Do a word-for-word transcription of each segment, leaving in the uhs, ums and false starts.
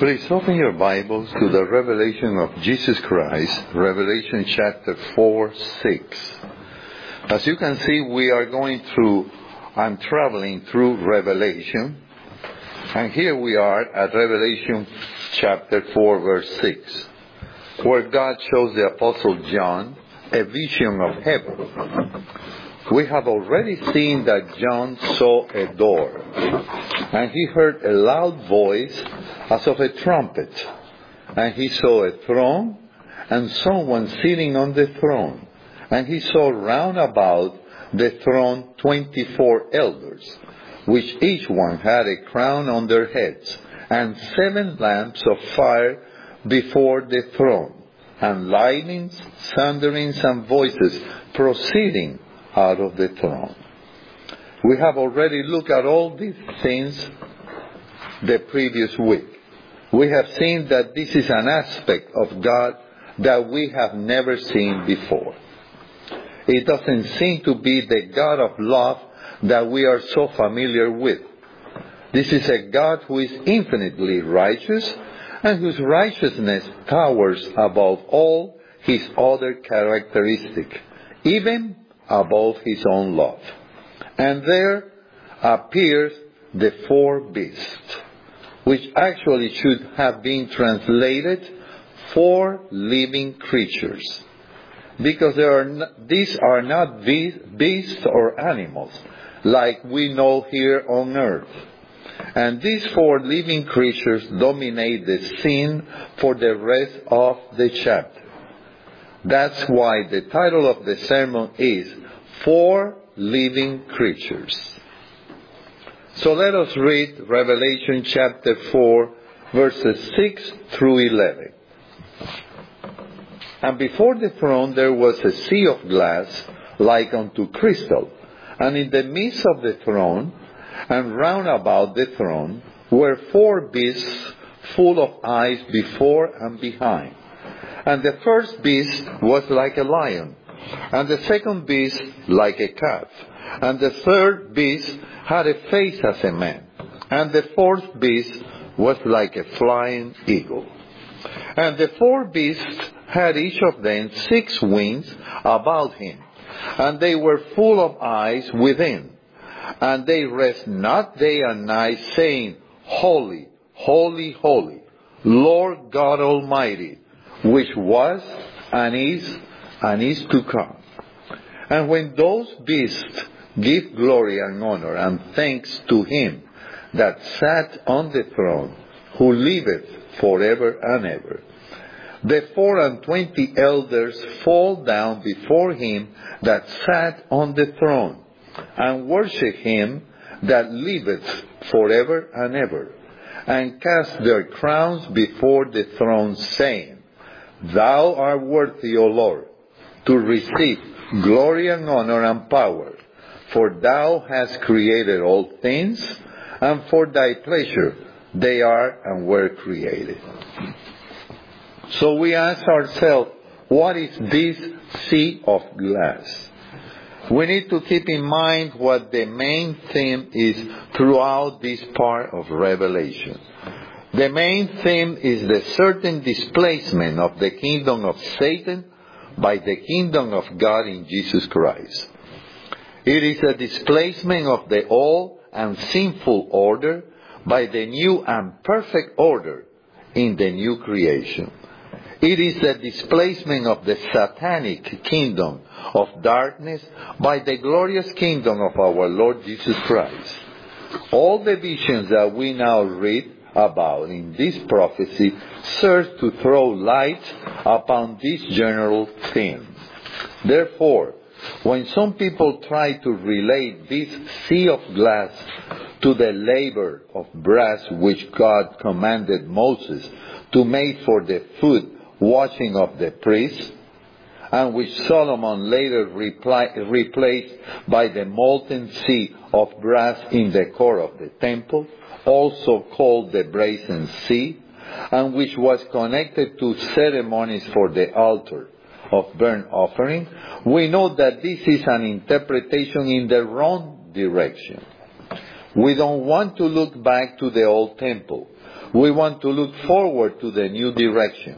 Please open your Bibles to the revelation of Jesus Christ, Revelation chapter four, six. As you can see, we are going through, I'm traveling through Revelation. And here we are at Revelation chapter four, verse six, where God shows the Apostle John a vision of heaven. We have already seen that John saw a door, and he heard a loud voice as of a trumpet, and he saw a throne, and someone sitting on the throne, and he saw round about the throne twenty-four elders, which each one had a crown on their heads, and seven lamps of fire before the throne, and lightnings, thunderings, and voices proceeding out of the throne. We have already looked at all these things the previous week. We have seen that this is an aspect of God that we have never seen before. It doesn't seem to be the God of love that we are so familiar with. This is a God who is infinitely righteous and whose righteousness towers above all his other characteristics, even above his own love. And there appears the four beasts, which actually should have been translated four living creatures, because there are no, these are not beasts or animals like we know here on earth. And these four living creatures dominate the scene for the rest of the chapter. That's why the title of the sermon is Four Living Creatures. So let us read Revelation chapter four, verses six through eleven. And before the throne there was a sea of glass like unto crystal, and in the midst of the throne, and round about the throne, were four beasts full of eyes before and behind. And the first beast was like a lion, and the second beast like a calf, and the third beast had a face as a man, and the fourth beast was like a flying eagle. And the four beasts had each of them six wings about him, and they were full of eyes within, and they rest not day and night, saying, Holy, holy, holy, Lord God Almighty, which was, and is, and is to come. And when those beasts give glory and honor and thanks to him that sat on the throne, who liveth forever and ever, the four and twenty elders fall down before him that sat on the throne, and worship him that liveth forever and ever, and cast their crowns before the throne, saying, Thou art worthy, O Lord, to receive glory and honor and power, for thou hast created all things, and for thy pleasure they are and were created. So we ask ourselves, what is this sea of glass? We need to keep in mind what the main theme is throughout this part of Revelation. The main theme is the certain displacement of the kingdom of Satan by the kingdom of God in Jesus Christ. It is a displacement of the old and sinful order by the new and perfect order in the new creation. It is the displacement of the satanic kingdom of darkness by the glorious kingdom of our Lord Jesus Christ. All the visions that we now read about in this prophecy serves to throw light upon this general theme. Therefore, when some people try to relate this sea of glass to the laver of brass which God commanded Moses to make for the food washing of the priests, and which Solomon later reply, replaced by the molten sea of brass in the core of the temple, also called the brazen sea, and which was connected to ceremonies for the altar of burnt offering, we know that this is an interpretation in the wrong direction. We don't want to look back to the old temple, we want to look forward to the new direction.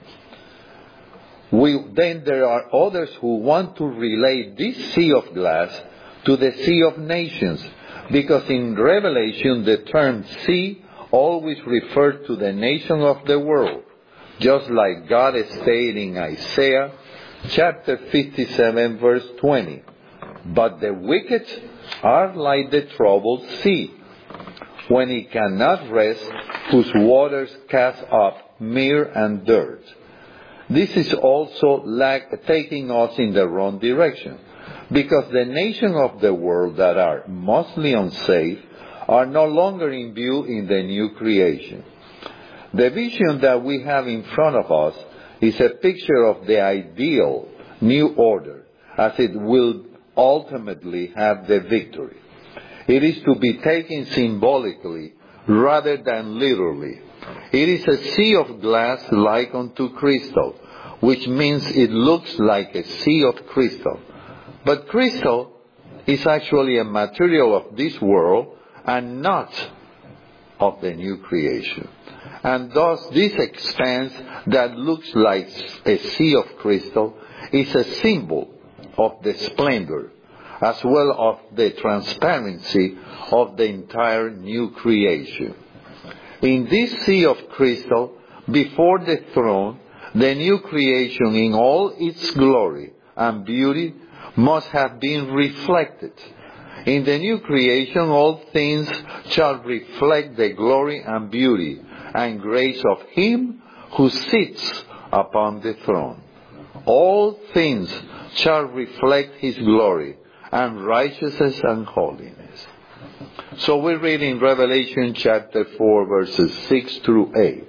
We, then there are others who want to relate this sea of glass to the sea of nations, because in Revelation the term sea always referred to the nation of the world, just like God stated in Isaiah chapter fifty-seven verse twenty. But the wicked are like the troubled sea, when it cannot rest, whose waters cast up mire and dirt. This is also like taking us in the wrong direction, because the nations of the world that are mostly unsafe are no longer in view in the new creation. The vision that we have in front of us is a picture of the ideal new order, as it will ultimately have the victory. It is to be taken symbolically rather than literally. It is a sea of glass like unto crystal, which means it looks like a sea of crystal. But crystal is actually a material of this world and not of the new creation. And thus this expanse that looks like a sea of crystal is a symbol of the splendor, as well as the transparency of the entire new creation. In this sea of crystal, before the throne, the new creation in all its glory and beauty must have been reflected. In the new creation, all things shall reflect the glory and beauty and grace of Him who sits upon the throne. All things shall reflect His glory and righteousness and holiness. So we read in Revelation chapter four, verses six through eight.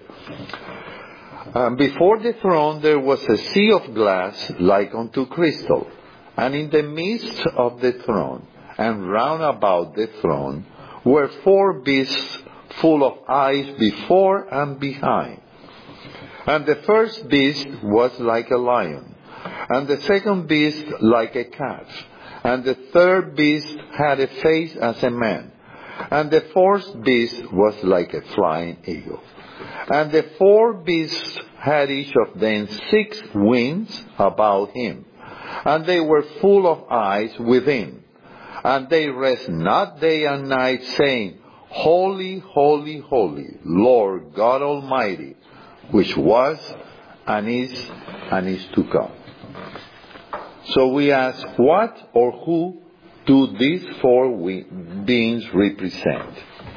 Um, before the throne there was a sea of glass like unto crystal, and in the midst of the throne, and round about the throne, were four beasts full of eyes before and behind. And the first beast was like a lion, and the second beast like a calf, and the third beast had a face as a man, and the fourth beast was like a flying eagle. And the four beasts had each of them six wings about him, and they were full of eyes within. And they rest not day and night, saying, Holy, holy, holy, Lord God Almighty, which was, and is, and is to come. So we ask, what or who do these four beings represent?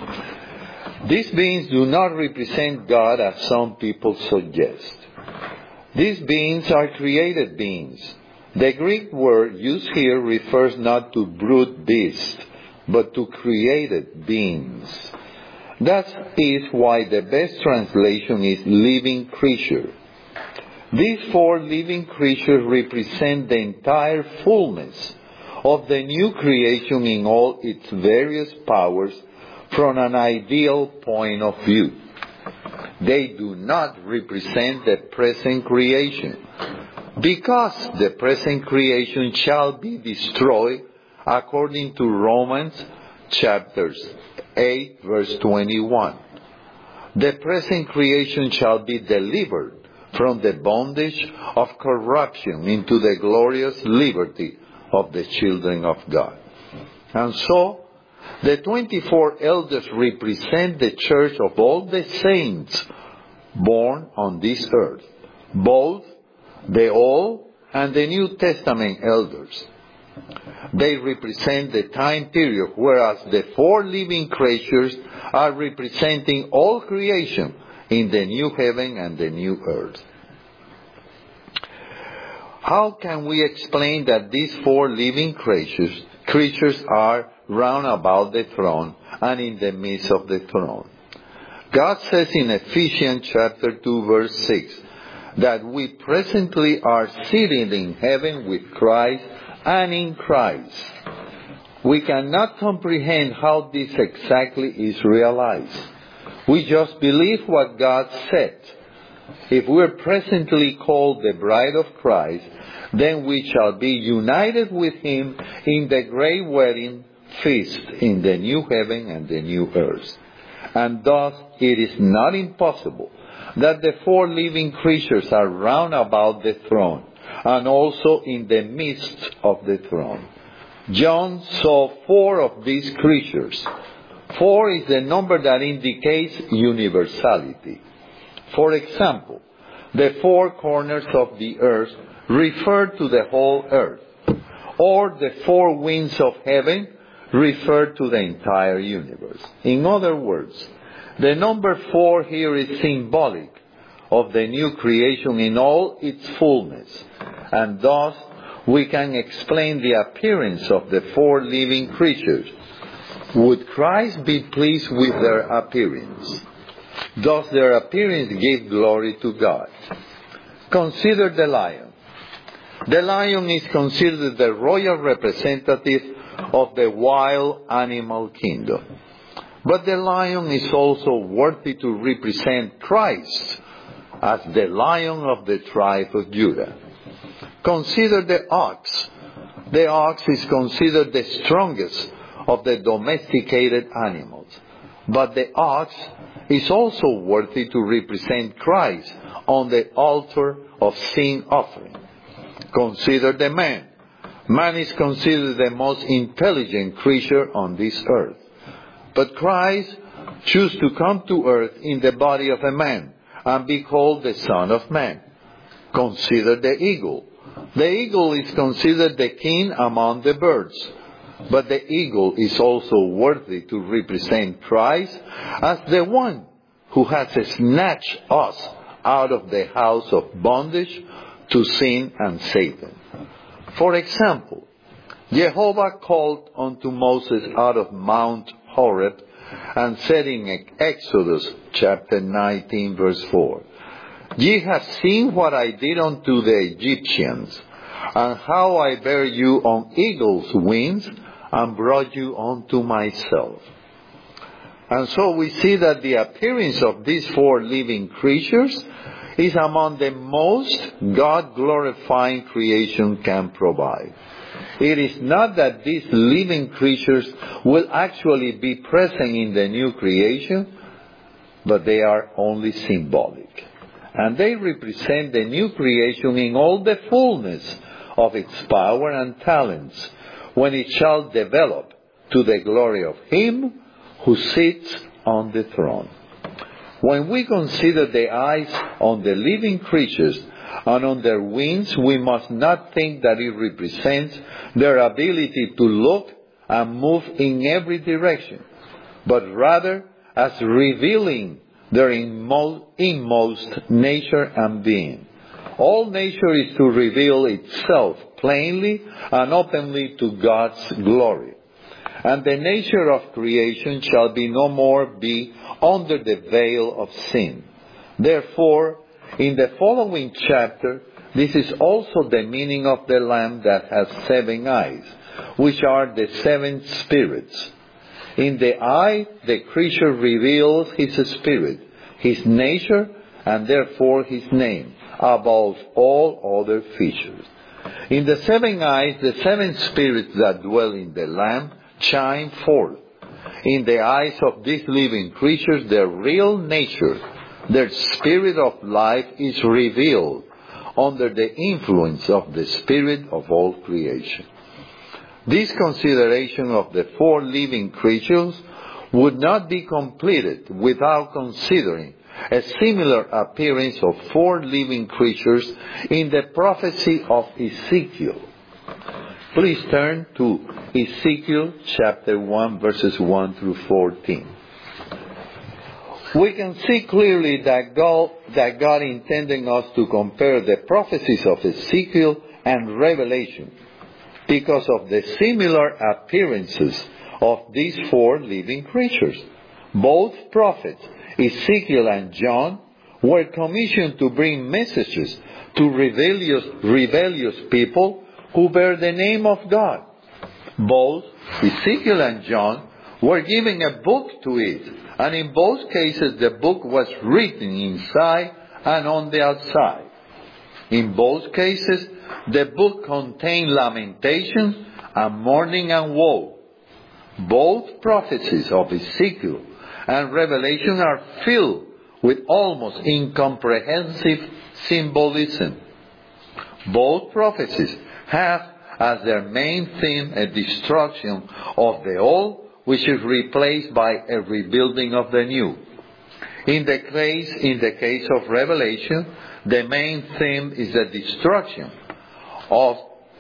These beings do not represent God as some people suggest. These beings are created beings. The Greek word used here refers not to brute beasts, but to created beings. That is why the best translation is living creature. These four living creatures represent the entire fullness of the new creation in all its various powers from an ideal point of view. They do not represent the present creation, because the present creation shall be destroyed according to Romans chapters eight verse twenty-one. The present creation shall be delivered from the bondage of corruption into the glorious liberty of the children of God. And so, the twenty-four elders represent the church of all the saints born on this earth, both the Old and the New Testament elders. They represent the time period, whereas the four living creatures are representing all creation in the new heaven and the new earth. How can we explain that these four living creatures, creatures are round about the throne and in the midst of the throne? God says in Ephesians chapter two verse six that we presently are seated in heaven with Christ and in Christ. We cannot comprehend how this exactly is realized. We just believe what God said. If we are presently called the bride of Christ, then we shall be united with Him in the great wedding feast in the new heaven and the new earth. And thus it is not impossible that the four living creatures are round about the throne, and also in the midst of the throne. John saw four of these creatures. Four is the number that indicates universality. For example, the four corners of the earth refer to the whole earth, or the four winds of heaven refer to the entire universe. In other words, the number four here is symbolic of the new creation in all its fullness, and thus we can explain the appearance of the four living creatures. Would Christ be pleased with their appearance? Does their appearance give glory to God? Consider the lion. The lion is considered the royal representative of the wild animal kingdom. But the lion is also worthy to represent Christ as the lion of the tribe of Judah. Consider the ox. The ox is considered the strongest of the domesticated animals. But the ox is also worthy to represent Christ on the altar of sin offering. Consider the man. Man is considered the most intelligent creature on this earth. But Christ chose to come to earth in the body of a man and be called the Son of Man. Consider the eagle. The eagle is considered the king among the birds. But the eagle is also worthy to represent Christ as the one who has snatched us out of the house of bondage to sin and Satan. For example, Jehovah called unto Moses out of Mount Horeb and said in Exodus chapter nineteen verse four, Ye have seen what I did unto the Egyptians, and how I bare you on eagle's wings and brought you unto myself. And so we see that the appearance of these four living creatures is among the most God-glorifying creation can provide. It is not that these living creatures will actually be present in the new creation, but they are only symbolic. And they represent the new creation in all the fullness of its power and talents, when it shall develop to the glory of Him who sits on the throne. When we consider the eyes on the living creatures and on their wings, we must not think that it represents their ability to look and move in every direction, but rather as revealing their inmost nature and being. All nature is to reveal itself plainly and openly to God's glory. And the nature of creation shall be no more be under the veil of sin. Therefore, in the following chapter, this is also the meaning of the Lamb that has seven eyes, which are the seven spirits. In the eye, the creature reveals his spirit, his nature, and therefore his name, above all other features. In the seven eyes, the seven spirits that dwell in the Lamb shine forth. In the eyes of these living creatures, their real nature, their spirit of life is revealed under the influence of the Spirit of all creation. This consideration of the four living creatures would not be completed without considering a similar appearance of four living creatures in the prophecy of Ezekiel. Please turn to Ezekiel chapter one, verses one through fourteen. We can see clearly that God, that God intended us to compare the prophecies of Ezekiel and Revelation because of the similar appearances of these four living creatures. Both prophets, Ezekiel and John, were commissioned to bring messages to rebellious, rebellious people who bear the name of God. Both Ezekiel and John were given a book to it, and in both cases the book was written inside and on the outside. In both cases, the book contained lamentations and mourning and woe. Both prophecies of Ezekiel and Revelation are filled with almost incomprehensible symbolism. Both prophecies have as their main theme a destruction of the old, which is replaced by a rebuilding of the new. In the case, in the case of Revelation, the main theme is the destruction of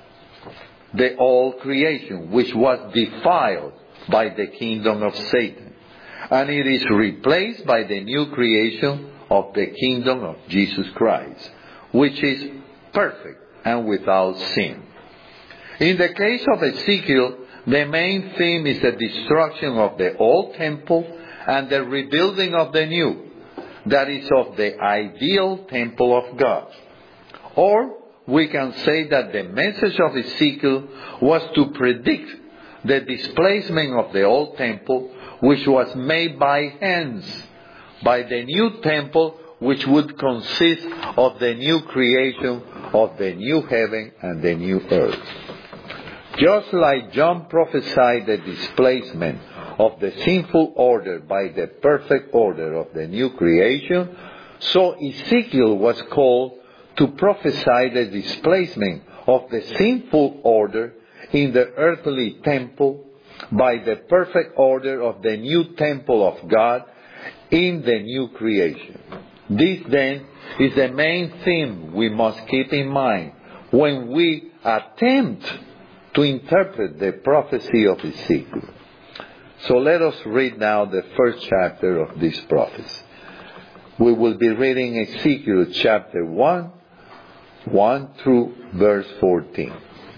the old creation, which was defiled by the kingdom of Satan. And it is replaced by the new creation of the kingdom of Jesus Christ, which is perfect and without sin. In the case of Ezekiel, the main theme is the destruction of the old temple and the rebuilding of the new, that is, of the ideal temple of God. Or we can say that the message of Ezekiel was to predict the displacement of the old temple, which was made by hands, by the new temple, which would consist of the new creation of the new heaven and the new earth. Just like John prophesied the displacement of the sinful order by the perfect order of the new creation, so Ezekiel was called to prophesy the displacement of the sinful order in the earthly temple by the perfect order of the new temple of God in the new creation. This then is the main theme we must keep in mind when we attempt to interpret the prophecy of Ezekiel. So let us read now the first chapter of this prophecy. We will be reading Ezekiel chapter one, one through verse fourteen.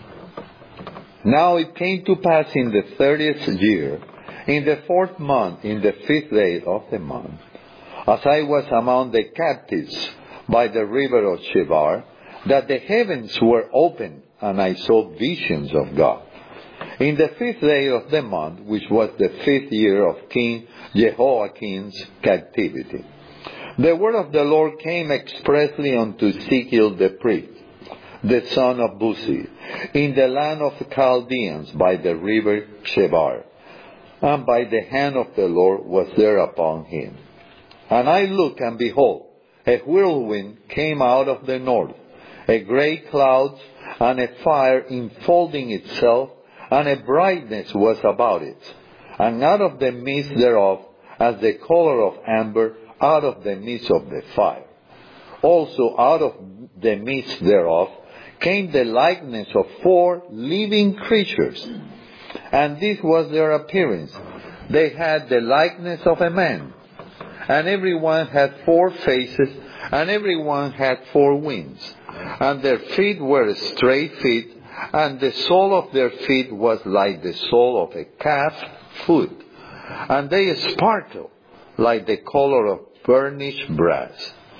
Now it came to pass in the thirtieth year, in the fourth month, in the fifth day of the month, as I was among the captives by the river of Chebar, that the heavens were opened, and I saw visions of God. In the fifth day of the month, which was the fifth year of King Jehoiakim's captivity, the word of the Lord came expressly unto Ezekiel the priest, the son of Buzi, in the land of the Chaldeans by the river Chebar. And by the hand of the Lord was there upon him. And I looked, and behold, a whirlwind came out of the north, a great cloud, and a fire enfolding itself, and a brightness was about it. And out of the midst thereof, as the color of amber, out of the midst of the fire. Also out of the midst thereof came the likeness of four living creatures. And this was their appearance. They had the likeness of a man. And every one had four faces, and every one had four wings. And their feet were straight feet, and the sole of their feet was like the sole of a calf foot. And they sparkled like the color of burnished brass.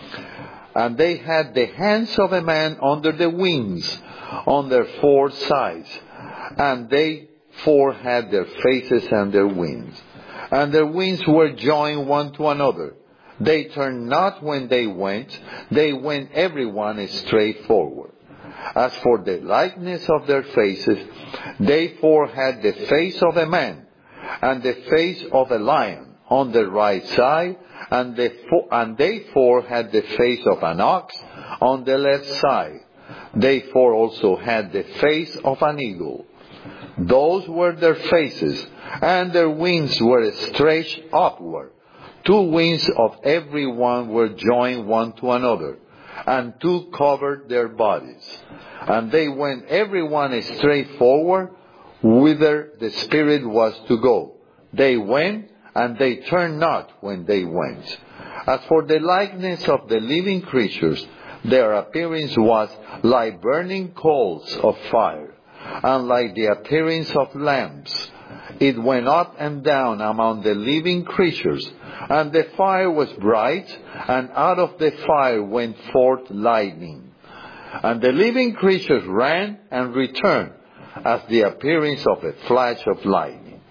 And they had the hands of a man under the wings on their four sides. And they four had their faces and their wings. And their wings were joined one to another. They turned not when they went. They went every one straight forward. As for the likeness of their faces, they four had the face of a man, and the face of a lion on the right side, and, the fo- and they four had the face of an ox on the left side. They four also had the face of an eagle. Those were their faces, and their wings were stretched upward. Two wings of every one were joined one to another, and two covered their bodies. And they went every one straight forward, whither the Spirit was to go. They went, and they turned not when they went. As for the likeness of the living creatures, their appearance was like burning coals of fire, and like the appearance of lamps. It went up and down among the living creatures, and the fire was bright, and out of the fire went forth lightning. And the living creatures ran and returned, as the appearance of a flash of lightning.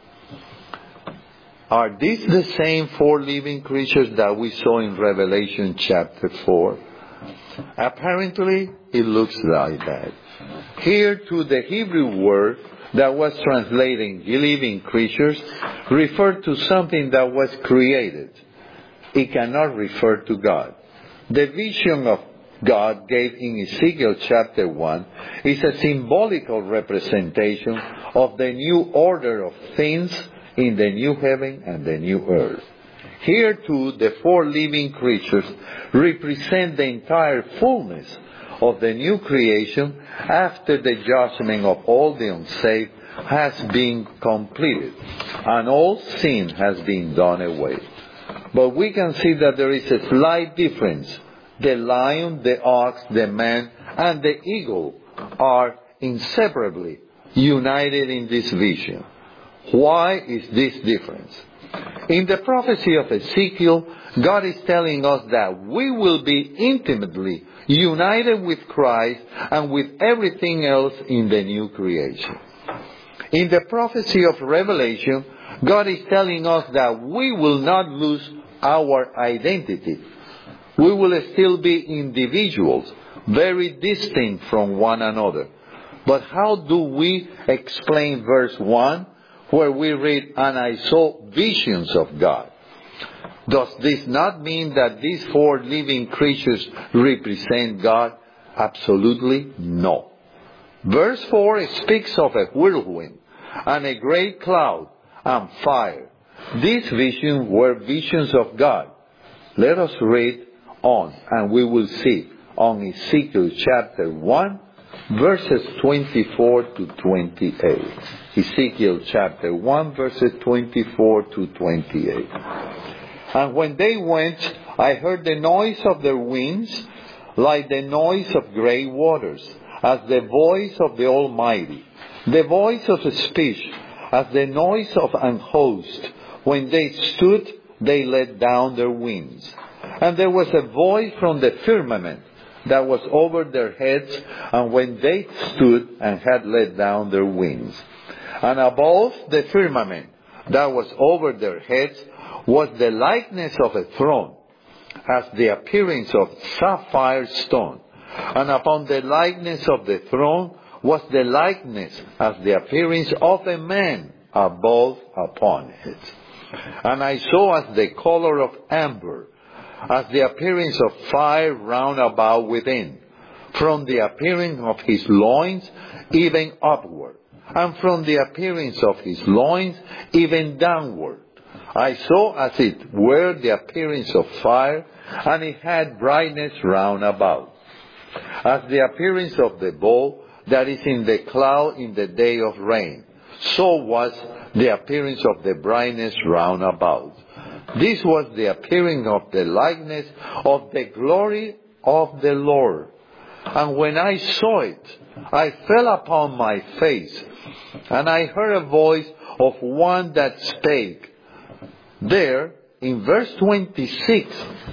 Are these the same four living creatures that we saw in Revelation chapter four? Apparently, it looks like that. Here, to the Hebrew word that was translating living creatures refers to something that was created. It cannot refer to God. The vision of God gave in Ezekiel chapter one is a symbolical representation of the new order of things in the new heaven and the new earth. Here too, the four living creatures represent the entire fullness of the new creation after the judgment of all the unsaved has been completed and all sin has been done away. But we can see that there is a slight difference. The lion, the ox, the man, and the eagle are inseparably united in this vision. Why is this difference? In the prophecy of Ezekiel, God is telling us that we will be intimately united with Christ and with everything else in the new creation. In the prophecy of Revelation, God is telling us that we will not lose our identity. We will still be individuals, very distinct from one another. But how do we explain verse one, where we read, "And I saw visions of God"? Does this not mean that these four living creatures represent God? Absolutely no. Verse four speaks of a whirlwind and a great cloud and fire. These visions were visions of God. Let us read on, and we will see on Ezekiel chapter one, verses twenty-four to twenty-eight. Ezekiel chapter one, verses twenty-four to twenty-eight. "And when they went, I heard the noise of their wings, like the noise of great waters, as the voice of the Almighty, the voice of a speech, as the noise of an host. When they stood, they let down their wings. And there was a voice from the firmament that was over their heads, and when they stood and had let down their wings. And above the firmament that was over their heads was the likeness of a throne, as the appearance of sapphire stone. And upon the likeness of the throne was the likeness as the appearance of a man above upon it. And I saw as the color of amber, as the appearance of fire round about within, from the appearance of his loins even upward, and from the appearance of his loins even downward. I saw as it were the appearance of fire, and it had brightness round about, as the appearance of the bow that is in the cloud in the day of rain. So was the appearance of the brightness round about. This was the appearing of the likeness of the glory of the Lord. And when I saw it, I fell upon my face, and I heard a voice of one that spake. There, in verse twenty-six,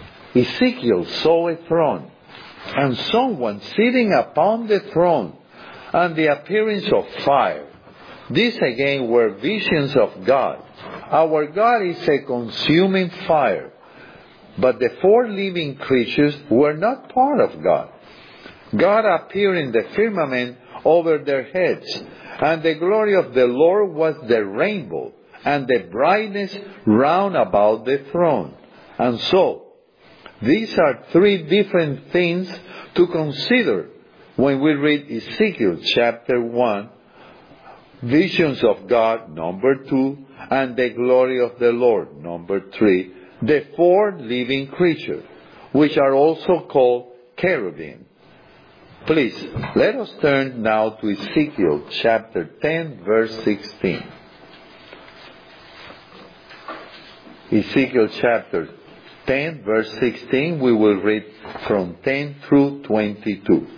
Ezekiel saw a throne, and someone sitting upon the throne, and the appearance of fire. These again were visions of God. Our God is a consuming fire. But the four living creatures were not part of God. God appeared in the firmament over their heads, and the glory of the Lord was the rainbow, and the brightness round about the throne. And so, these are three different things to consider when we read Ezekiel chapter one, visions of God, number two, and the glory of the Lord, number three, the four living creatures, which are also called cherubim. Please, let us turn now to Ezekiel chapter ten, verse sixteen. Ezekiel chapter ten, verse sixteen, we will read from ten through twenty-two.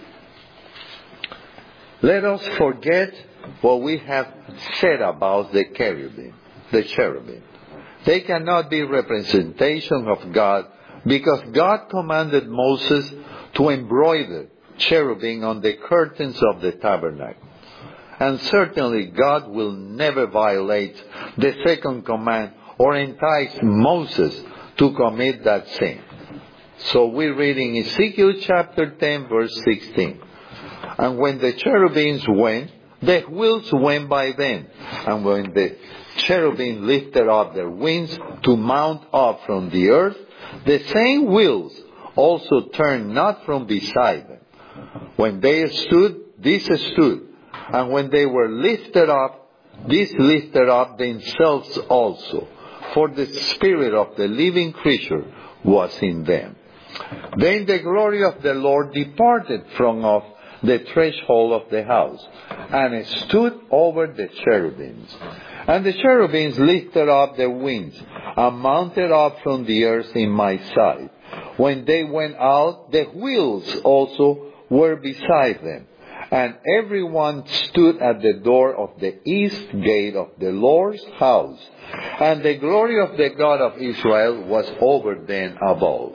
Let us forget what we have said about the cherubim, the cherubim. They cannot be representation of God, because God commanded Moses to embroider cherubim on the curtains of the tabernacle. And certainly God will never violate the second command or entice Moses to commit that sin. So we read in Ezekiel chapter ten, verse sixteen. And when the cherubims went, the wheels went by them. And when the cherubim lifted up their wings to mount up from the earth, the same wheels also turned not from beside them. When they stood, these stood, and when they were lifted up, these lifted up themselves also, for the spirit of the living creature was in them. Then the glory of the Lord departed from off the threshold of the house, and stood over the cherubims. And the cherubims lifted up their wings, and mounted up from the earth in my sight. When they went out, the wheels also were beside them. And everyone stood at the door of the east gate of the Lord's house. And the glory of the God of Israel was over them above.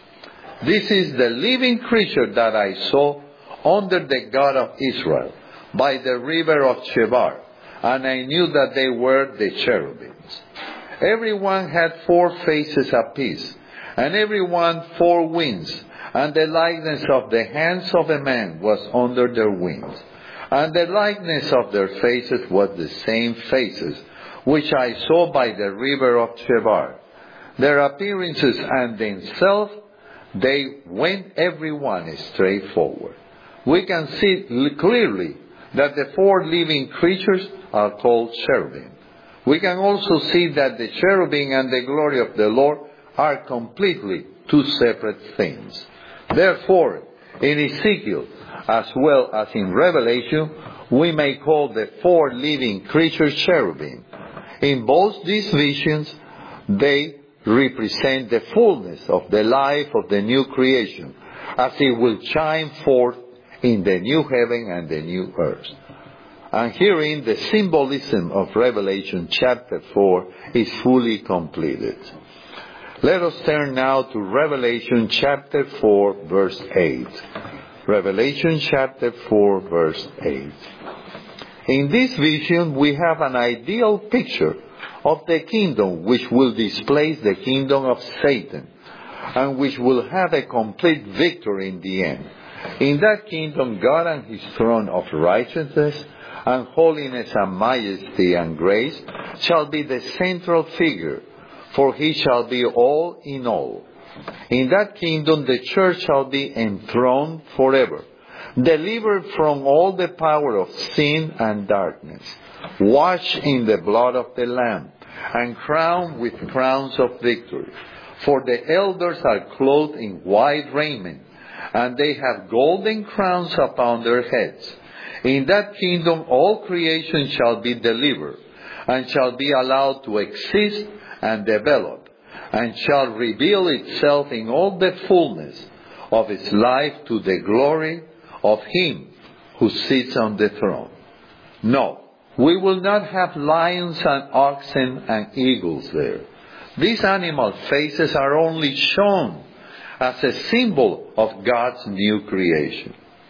This is the living creature that I saw under the God of Israel, by the river of Chebar, and I knew that they were the cherubims. Everyone had four faces apiece, and everyone four wings, and the likeness of the hands of a man was under their wings, and the likeness of their faces was the same faces which I saw by the river of Chebar. Their appearances and themselves, they went every one straight forward. We can see clearly that the four living creatures are called cherubim. We can also see that the cherubim and the glory of the Lord are completely two separate things. Therefore, in Ezekiel, as well as in Revelation, we may call the four living creatures cherubim. In both these visions, they represent the fullness of the life of the new creation, as it will shine forth in the new heaven and the new earth. And herein the symbolism of Revelation chapter four is fully completed. Let us turn now to Revelation chapter four, verse eight. Revelation chapter four, verse eight. In this vision we have an ideal picture of the kingdom which will displace the kingdom of Satan, and which will have a complete victory in the end. In that kingdom, God and His throne of righteousness and holiness and majesty and grace shall be the central figure, for He shall be all in all. In that kingdom, the church shall be enthroned forever, delivered from all the power of sin and darkness, washed in the blood of the Lamb, and crowned with crowns of victory. For the elders are clothed in white raiment, and they have golden crowns upon their heads. In that kingdom all creation shall be delivered, and shall be allowed to exist and develop, and shall reveal itself in all the fullness of its life to the glory of Him who sits on the throne. No, we will not have lions and oxen and eagles there. These animal faces are only shown as a symbol of God's new creation.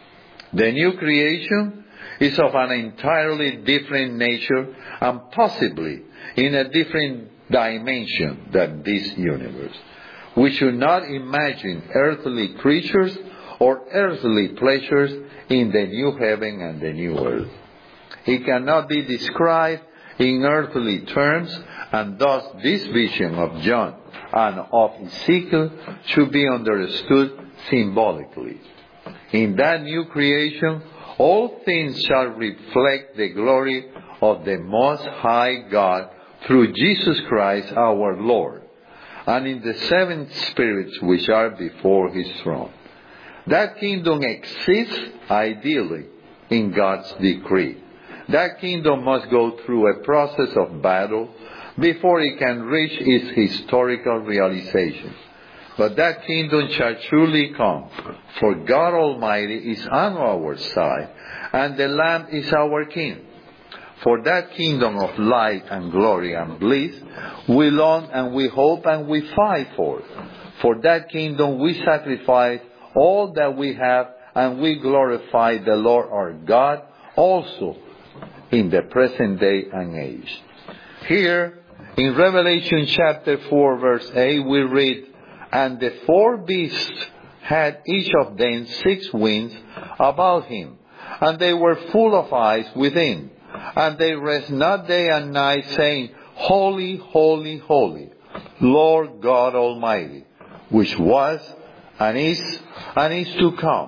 The new creation is of an entirely different nature and possibly in a different dimension than this universe. We should not imagine earthly creatures or earthly pleasures in the new heaven and the new earth. It cannot be described in earthly terms, and thus this vision of John and of Ezekiel should be understood symbolically. In that new creation, all things shall reflect the glory of the Most High God through Jesus Christ our Lord, and in the seven spirits which are before His throne. That kingdom exists ideally in God's decree. That kingdom must go through a process of battle before it can reach its historical realization. But that kingdom shall truly come, for God Almighty is on our side, and the Lamb is our King. For that kingdom of light and glory and bliss, we long and we hope and we fight for. For that kingdom we sacrifice all that we have, and we glorify the Lord our God also in the present day and age. Here, in Revelation chapter four, verse eight, we read, "And the four beasts had each of them six wings about him, and they were full of eyes within. And they rest not day and night, saying, Holy, holy, holy, Lord God Almighty, which was, and is, and is to come.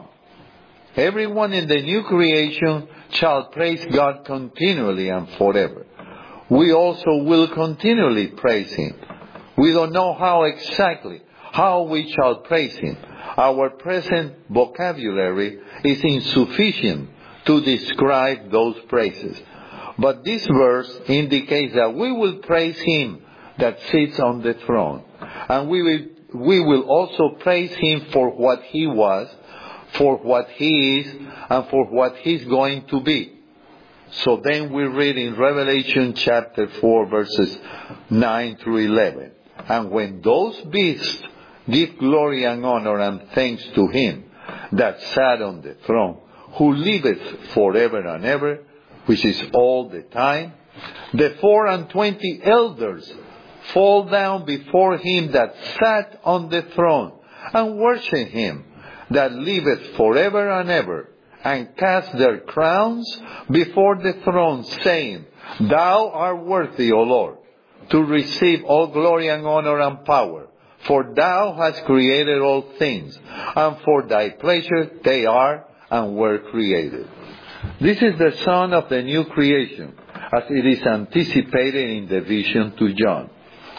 Everyone in the new creation shall praise God continually and forever. We also will continually praise Him. We don't know how exactly, how we shall praise Him. Our present vocabulary is insufficient to describe those praises. But this verse indicates that we will praise Him that sits on the throne. And we will, we will also praise Him for what He was, for what He is, and for what He's going to be. So then we read in Revelation chapter four, verses nine through eleven. And when those beasts give glory and honor and thanks to Him that sat on the throne, who liveth forever and ever, which is all the time, the four and twenty elders fall down before Him that sat on the throne, and worship Him that liveth forever and ever, and cast their crowns before the throne, saying, Thou art worthy, O Lord, to receive all glory and honor and power, for Thou hast created all things, and for Thy pleasure they are and were created. This is the son of the new creation, as it is anticipated in the vision to John.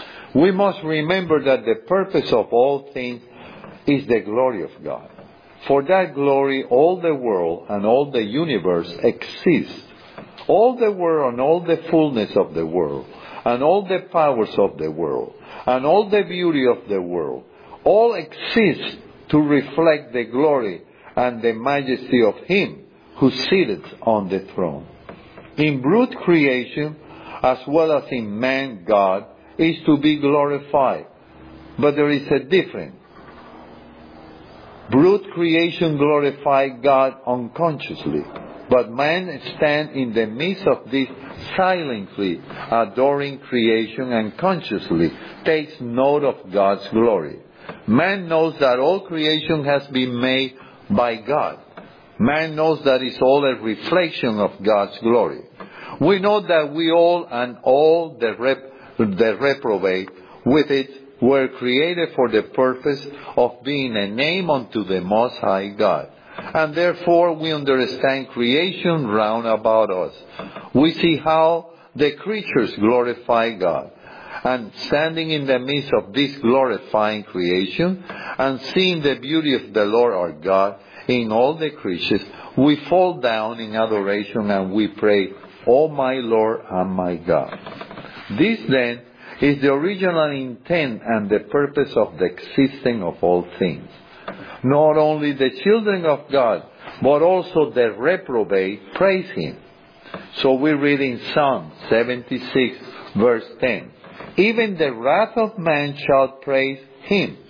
We must remember that the purpose of all things is the glory of God. For that glory, all the world and all the universe exist. All the world and all the fullness of the world, and all the powers of the world, and all the beauty of the world, all exist to reflect the glory and the majesty of Him who sitteth on the throne. In brute creation, as well as in man, God is to be glorified. But there is a difference. Brute creation glorifies God unconsciously, but man stands in the midst of this silently adoring creation and consciously takes note of God's glory. Man knows that all creation has been made by God. Man knows that it's all a reflection of God's glory. We know that we all and all the, rep, the reprobate with it were created for the purpose of being a name unto the Most High God. And therefore we understand creation round about us. We see how the creatures glorify God. And standing in the midst of this glorifying creation, and seeing the beauty of the Lord our God in all the creatures, we fall down in adoration and we pray, O my Lord and my God. This then is the original intent and the purpose of the existing of all things. Not only the children of God, but also the reprobate praise Him. So we read in Psalm seventy-six, verse ten, Even the wrath of man shall praise Him.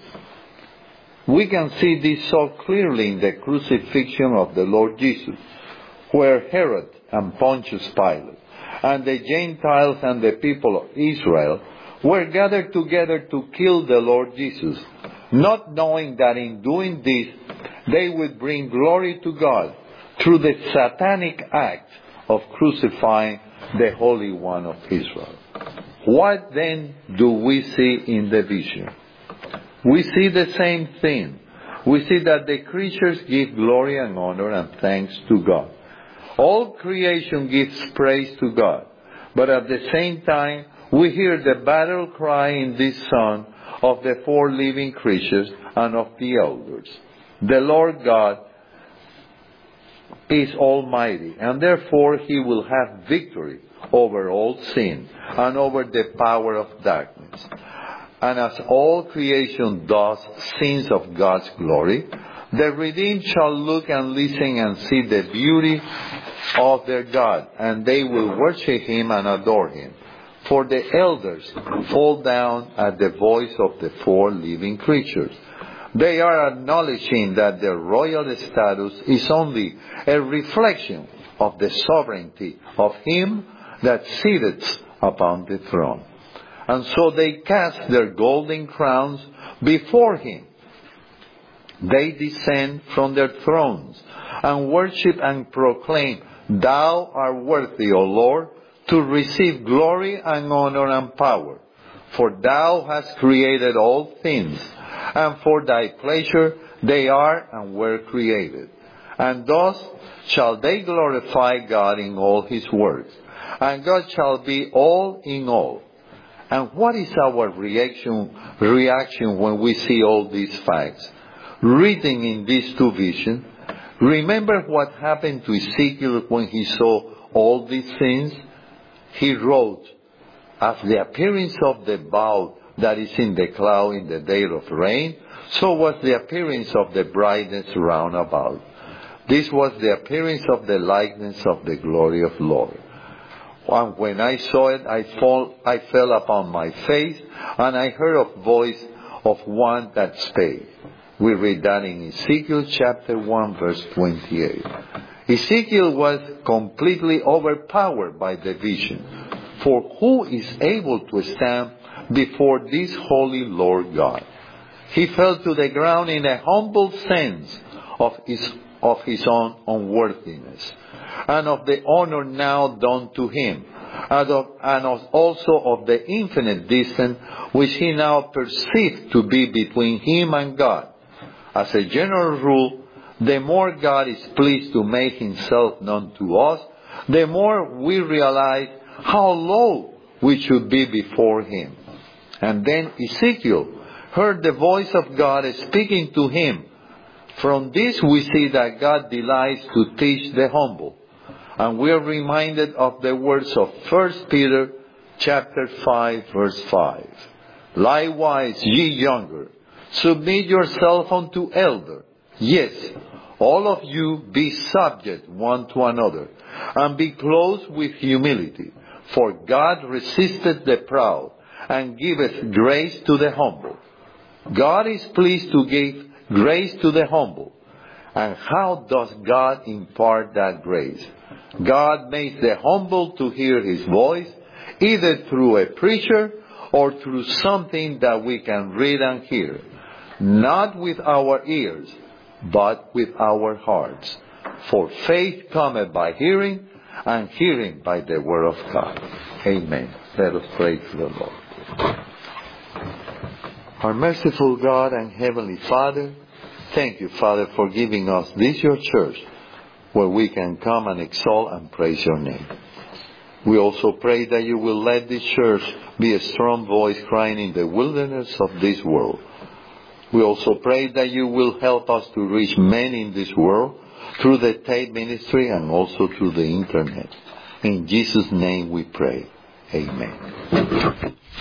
We can see this so clearly in the crucifixion of the Lord Jesus, where Herod and Pontius Pilate and the Gentiles and the people of Israel were gathered together to kill the Lord Jesus, not knowing that in doing this they would bring glory to God through the satanic act of crucifying the Holy One of Israel. What then do we see in the vision? We see the same thing. We see that the creatures give glory and honor and thanks to God. All creation gives praise to God. But at the same time, we hear the battle cry in this song of the four living creatures and of the elders. The Lord God is almighty, and therefore He will have victory over all sin and over the power of darkness. And as all creation does sins of God's glory, the redeemed shall look and listen and see the beauty of their God, and they will worship Him and adore Him. For the elders fall down at the voice of the four living creatures. They are acknowledging that their royal status is only a reflection of the sovereignty of Him that sitteth upon the throne. And so they cast their golden crowns before Him. They descend from their thrones and worship and proclaim, Thou art worthy, O Lord, to receive glory and honor and power. For thou hast created all things, and for thy pleasure they are and were created. And thus shall they glorify God in all his works, and God shall be all in all. And what is our reaction, reaction when we see all these facts? Written in these two visions, remember what happened to Ezekiel when he saw all these things? He wrote, as the appearance of the bow that is in the cloud in the day of rain, so was the appearance of the brightness round about. This was the appearance of the likeness of the glory of Lord. And when I saw it, I, fall, I fell upon my face, and I heard a voice of one that spake. We read that in Ezekiel chapter one, verse twenty-eight. Ezekiel was completely overpowered by the vision. For who is able to stand before this holy Lord God? He fell to the ground in a humble sense of his, of his own unworthiness, and of the honor now done to him, and, of, and of also of the infinite distance which he now perceived to be between him and God. As a general rule, the more God is pleased to make himself known to us, the more we realize how low we should be before him. And then Ezekiel heard the voice of God speaking to him. From this we see that God delights to teach the humble. And we are reminded of the words of First Peter chapter five, verse five. Likewise, ye younger, submit yourself unto elder. Yes, all of you be subject one to another, and be clothed with humility. For God resisteth the proud, and giveth grace to the humble. God is pleased to give grace to the humble. And how does God impart that grace? God makes the humble to hear his voice, either through a preacher or through something that we can read and hear. Not with our ears, but with our hearts. For faith cometh by hearing, and hearing by the word of God. Amen. Let us pray to the Lord. Our merciful God and Heavenly Father, thank you, Father, for giving us this your church, where we can come and exalt and praise your name. We also pray that you will let this church be a strong voice crying in the wilderness of this world. We also pray that you will help us to reach men in this world through the tape ministry and also through the internet. In Jesus' name we pray. Amen.